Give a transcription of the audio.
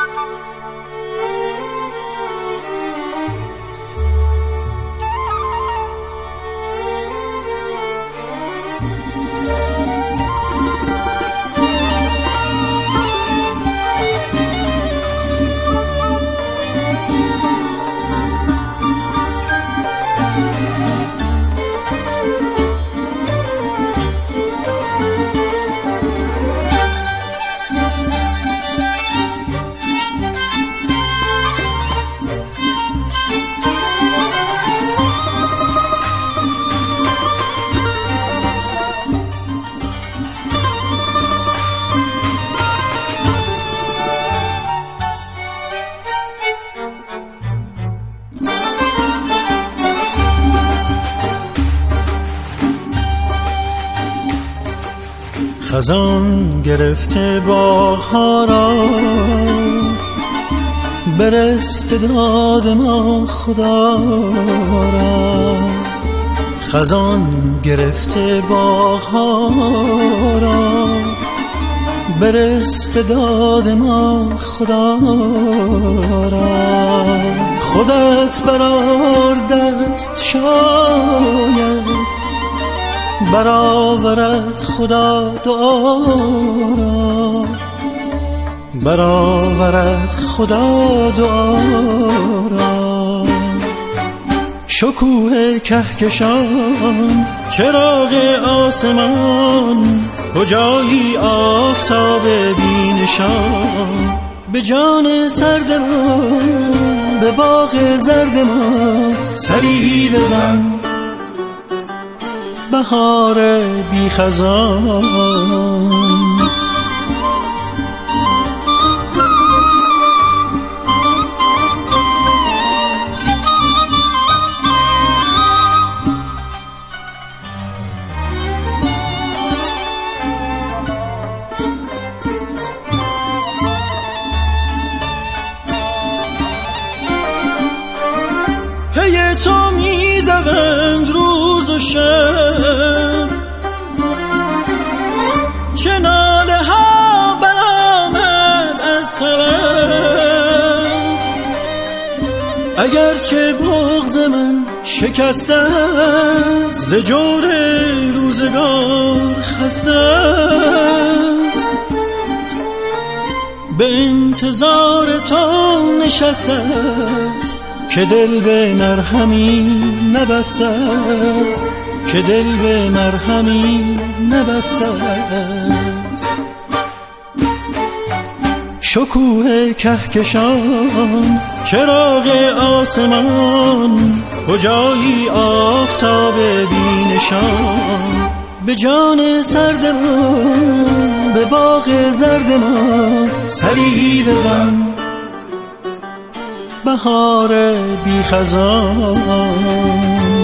خزان گرفته باغ‌ها را، برس به داد ما خدا را. خزان گرفته باغ‌ها را، برس به داد ما خدا را. خودت برآر دست شاید برآورد خدا دعا را، برآورد خدا دعا را. شکوه کهکشان چراغ آسمان، کجایی آفتاب بی نشان. به جان سرد ما، به باغ زرد ما سری بزن، بهار بی خزان. پی تو می دوند روز و شب، چه ناله ها برآمد از طرف. اگرچه بغض من شکسته است، ز جور روزگار خسته است. به انتظار تو نشسته است، که دل به مرهمی نبسته است، که دل به مرهمی نبسته است. شکوه کهکشان چراغ آسمان، کجایی آفتاب بی نشان. به جان سرد ما، به باغ زرد ما سری بزن، بهار بی خزان.